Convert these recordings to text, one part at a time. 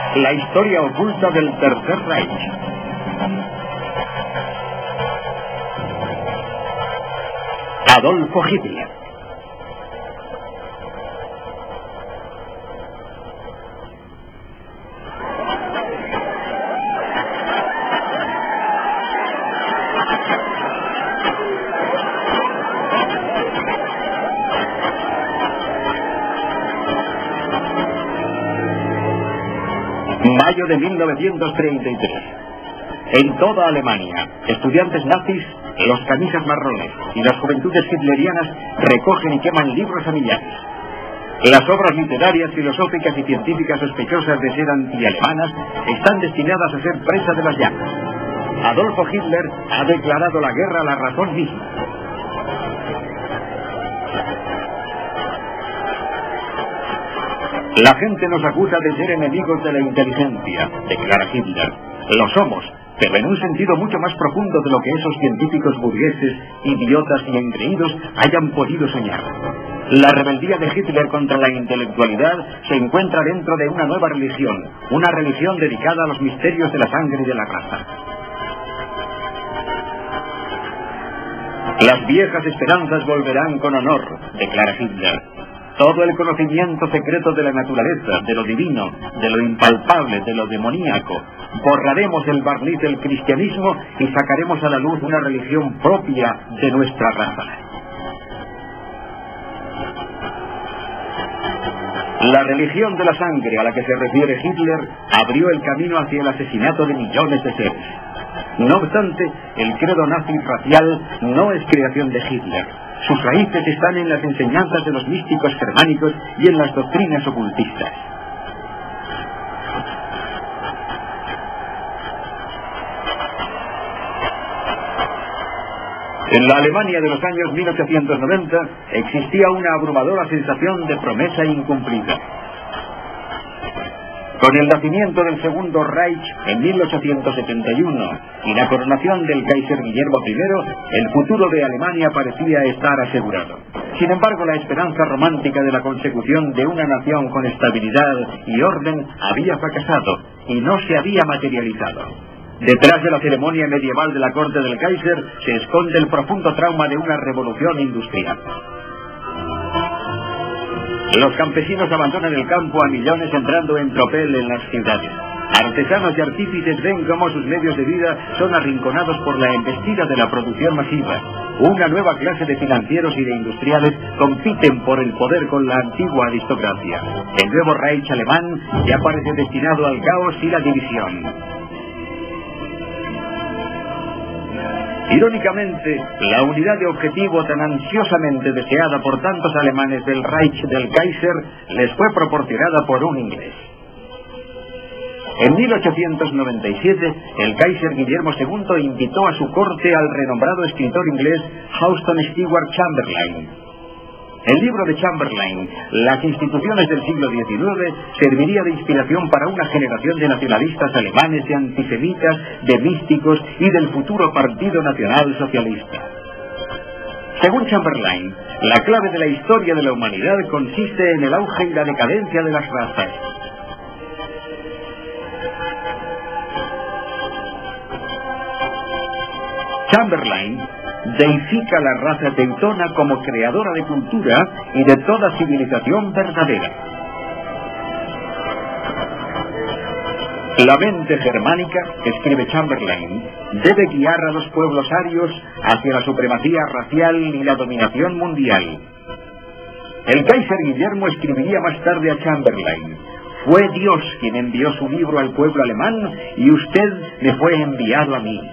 La historia oculta del Tercer Reich. Adolfo Hitler. Mayo de 1933. En toda Alemania, estudiantes nazis, los camisas marrones y las juventudes hitlerianas recogen y queman libros a millares. Las obras literarias, filosóficas y científicas sospechosas de ser antialemanas están destinadas a ser presa de las llamas. Adolfo Hitler ha declarado la guerra a la razón misma. La gente nos acusa de ser enemigos de la inteligencia, declara Hitler. Lo somos, pero en un sentido mucho más profundo de lo que esos científicos burgueses, idiotas y engreídos hayan podido soñar. La rebeldía de Hitler contra la intelectualidad se encuentra dentro de una nueva religión, una religión dedicada a los misterios de la sangre y de la raza. Las viejas esperanzas volverán con honor, declara Hitler. Todo el conocimiento secreto de la naturaleza, de lo divino, de lo impalpable, de lo demoníaco. Borraremos el barniz del cristianismo y sacaremos a la luz una religión propia de nuestra raza. La religión de la sangre a la que se refiere Hitler abrió el camino hacia el asesinato de millones de seres. No obstante, el credo nazi racial no es creación de Hitler. Sus raíces están en las enseñanzas de los místicos germánicos y en las doctrinas ocultistas. En la Alemania de los años 1890 existía una abrumadora sensación de promesa incumplida. Con el nacimiento del Segundo Reich en 1871 y la coronación del Kaiser Guillermo I, el futuro de Alemania parecía estar asegurado. Sin embargo, la esperanza romántica de la consecución de una nación con estabilidad y orden había fracasado y no se había materializado. Detrás de la ceremonia medieval de la corte del Kaiser se esconde el profundo trauma de una revolución industrial. Los campesinos abandonan el campo a millones entrando en tropel en las ciudades. Artesanos y artífices ven cómo sus medios de vida son arrinconados por la embestida de la producción masiva. Una nueva clase de financieros y de industriales compiten por el poder con la antigua aristocracia. El nuevo Reich alemán ya parece destinado al caos y la división. Irónicamente, la unidad de objetivo tan ansiosamente deseada por tantos alemanes del Reich del Kaiser les fue proporcionada por un inglés. En 1897, el Kaiser Guillermo II invitó a su corte al renombrado escritor inglés Houston Stewart Chamberlain. El libro de Chamberlain, Las instituciones del siglo XIX, serviría de inspiración para una generación de nacionalistas alemanes, de antisemitas, de místicos y del futuro Partido Nacional Socialista. Según Chamberlain, la clave de la historia de la humanidad consiste en el auge y la decadencia de las razas. Chamberlain deifica la raza teutona como creadora de cultura y de toda civilización verdadera. La mente germánica, escribe Chamberlain, debe guiar a los pueblos arios hacia la supremacía racial y la dominación mundial. El Kaiser Guillermo escribiría más tarde a Chamberlain: fue Dios quien envió su libro al pueblo alemán y usted me fue enviado a mí.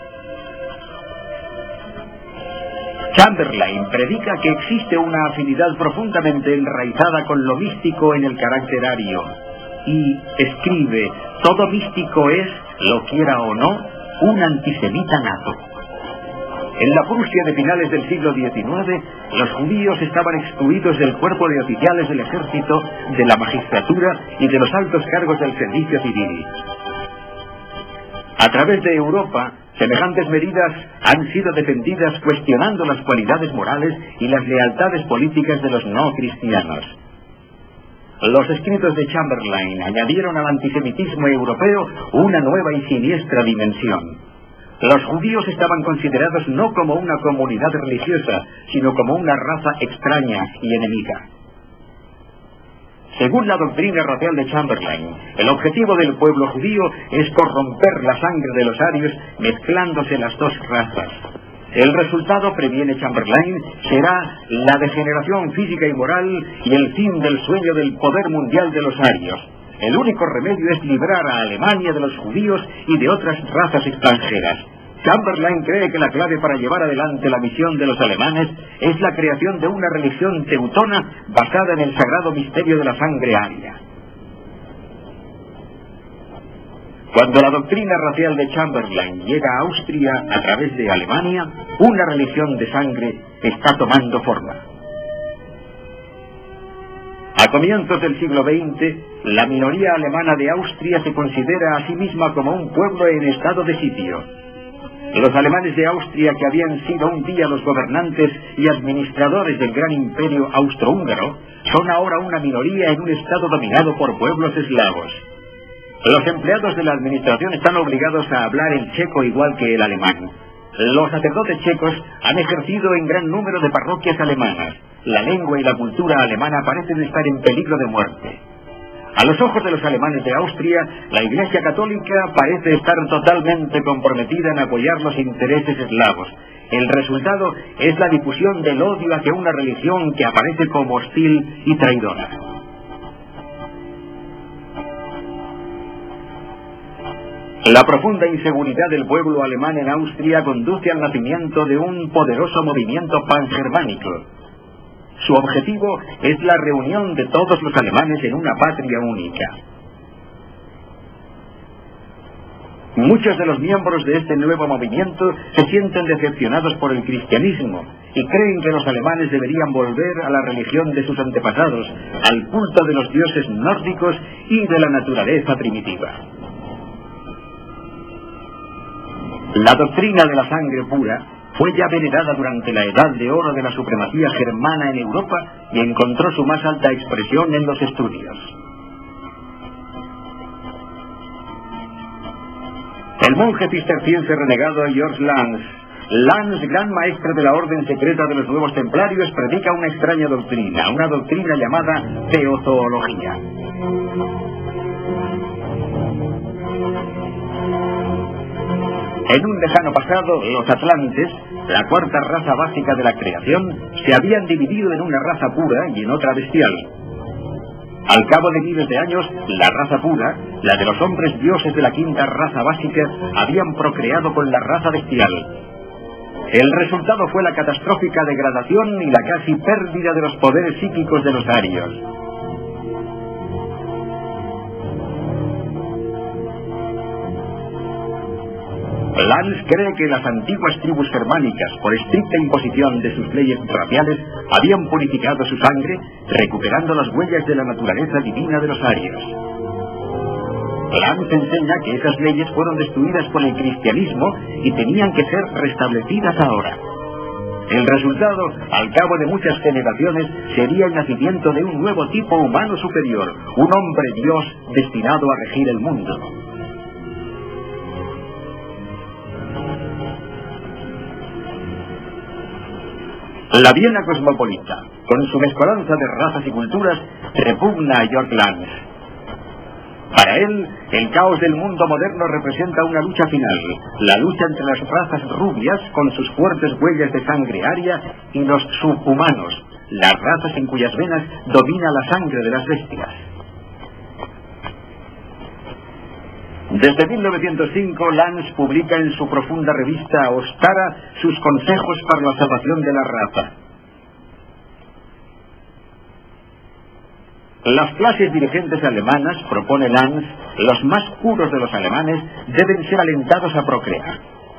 Chamberlain predica que existe una afinidad profundamente enraizada con lo místico en el carácter ario y escribe: todo místico es, lo quiera o no, un antisemita nato. En la Prusia de finales del siglo XIX, los judíos estaban excluidos del cuerpo de oficiales del ejército, de la magistratura y de los altos cargos del servicio civil. A través de Europa, semejantes medidas han sido defendidas cuestionando las cualidades morales y las lealtades políticas de los no cristianos. Los escritos de Chamberlain añadieron al antisemitismo europeo una nueva y siniestra dimensión. Los judíos estaban considerados no como una comunidad religiosa, sino como una raza extraña y enemiga. Según la doctrina racial de Chamberlain, el objetivo del pueblo judío es corromper la sangre de los arios mezclándose las dos razas. El resultado, previene Chamberlain, será la degeneración física y moral y el fin del sueño del poder mundial de los arios. El único remedio es librar a Alemania de los judíos y de otras razas extranjeras. Chamberlain cree que la clave para llevar adelante la misión de los alemanes es la creación de una religión teutona basada en el sagrado misterio de la sangre aria. Cuando la doctrina racial de Chamberlain llega a Austria a través de Alemania, una religión de sangre está tomando forma. A comienzos del siglo XX, la minoría alemana de Austria se considera a sí misma como un pueblo en estado de sitio. Los alemanes de Austria, que habían sido un día los gobernantes y administradores del gran imperio austrohúngaro, son ahora una minoría en un estado dominado por pueblos eslavos. Los empleados de la administración están obligados a hablar el checo igual que el alemán. Los sacerdotes checos han ejercido en gran número de parroquias alemanas. La lengua y la cultura alemana parecen estar en peligro de muerte. A los ojos de los alemanes de Austria, la Iglesia Católica parece estar totalmente comprometida en apoyar los intereses eslavos. El resultado es la difusión del odio hacia una religión que aparece como hostil y traidora. La profunda inseguridad del pueblo alemán en Austria conduce al nacimiento de un poderoso movimiento pangermánico. Su objetivo es la reunión de todos los alemanes en una patria única. Muchos de los miembros de este nuevo movimiento se sienten decepcionados por el cristianismo y creen que los alemanes deberían volver a la religión de sus antepasados, al culto de los dioses nórdicos y de la naturaleza primitiva. La doctrina de la sangre pura fue ya venerada durante la Edad de Oro de la supremacía germana en Europa y encontró su más alta expresión en los estudios. El monje cisterciense renegado George Lanz, gran maestre de la orden secreta de los nuevos templarios, predica una extraña doctrina, una doctrina llamada teozoología. En un lejano pasado, los atlantes, la cuarta raza básica de la creación, se habían dividido en una raza pura y en otra bestial. Al cabo de miles de años, la raza pura, la de los hombres dioses de la quinta raza básica, habían procreado con la raza bestial. El resultado fue la catastrófica degradación y la casi pérdida de los poderes psíquicos de los arios. Lanz cree que las antiguas tribus germánicas, por estricta imposición de sus leyes raciales, habían purificado su sangre, recuperando las huellas de la naturaleza divina de los arios. Lanz enseña que esas leyes fueron destruidas por el cristianismo y tenían que ser restablecidas ahora. El resultado, al cabo de muchas generaciones, sería el nacimiento de un nuevo tipo humano superior, un hombre Dios destinado a regir el mundo. La Viena cosmopolita, con su mezcolanza de razas y culturas, repugna a George Lanz. Para él, el caos del mundo moderno representa una lucha final, la lucha entre las razas rubias, con sus fuertes huellas de sangre aria, y los subhumanos, las razas en cuyas venas domina la sangre de las bestias. Desde 1905, Lanz publica en su profunda revista Ostara sus consejos para la salvación de la raza. Las clases dirigentes alemanas, propone Lanz, los más puros de los alemanes, deben ser alentados a procrear.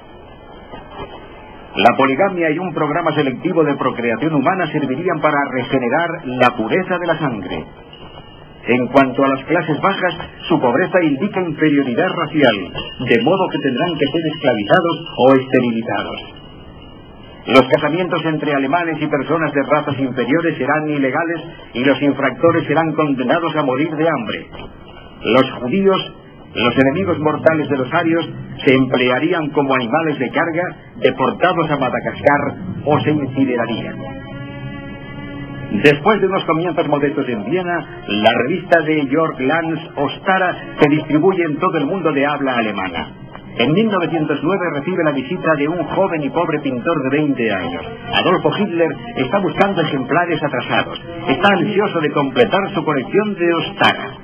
La poligamia y un programa selectivo de procreación humana servirían para regenerar la pureza de la sangre. En cuanto a las clases bajas, su pobreza indica inferioridad racial, de modo que tendrán que ser esclavizados o esterilizados. Los casamientos entre alemanes y personas de razas inferiores serán ilegales y los infractores serán condenados a morir de hambre. Los judíos, los enemigos mortales de los arios, se emplearían como animales de carga, deportados a Madagascar o se incinerarían. Después de unos comienzos modestos en Viena, la revista de Georg Lanz, Ostara, se distribuye en todo el mundo de habla alemana. En 1909 recibe la visita de un joven y pobre pintor de 20 años. Adolfo Hitler está buscando ejemplares atrasados. Está ansioso de completar su colección de Ostara.